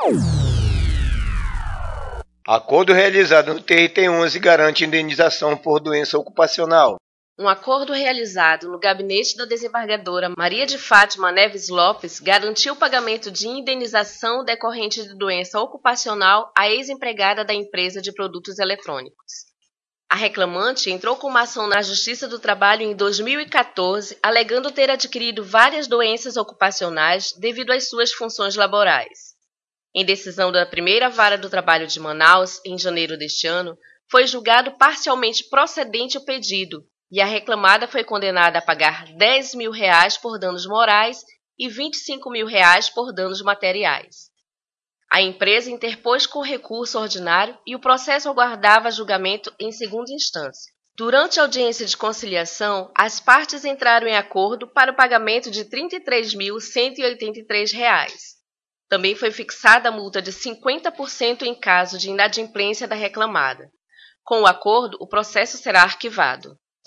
Acordo realizado no TRT-11 garante indenização por doença ocupacional. Um acordo realizado no gabinete da desembargadora Maria de Fátima Neves Lopes garantiu o pagamento de indenização decorrente de doença ocupacional à ex-empregada da empresa de produtos eletrônicos. A reclamante entrou com uma ação na Justiça do Trabalho em 2014, alegando ter adquirido várias doenças ocupacionais devido às suas funções laborais. Em decisão da Primeira Vara do Trabalho de Manaus, em janeiro deste ano, foi julgado parcialmente procedente o pedido e a reclamada foi condenada a pagar R$10 mil por danos morais e R$25 mil por danos materiais. A empresa interpôs com recurso ordinário e o processo aguardava julgamento em segunda instância. Durante a audiência de conciliação, as partes entraram em acordo para o pagamento de R$ 33.183. Também foi fixada a multa de 50% em caso de inadimplência da reclamada. Com o acordo, o processo será arquivado.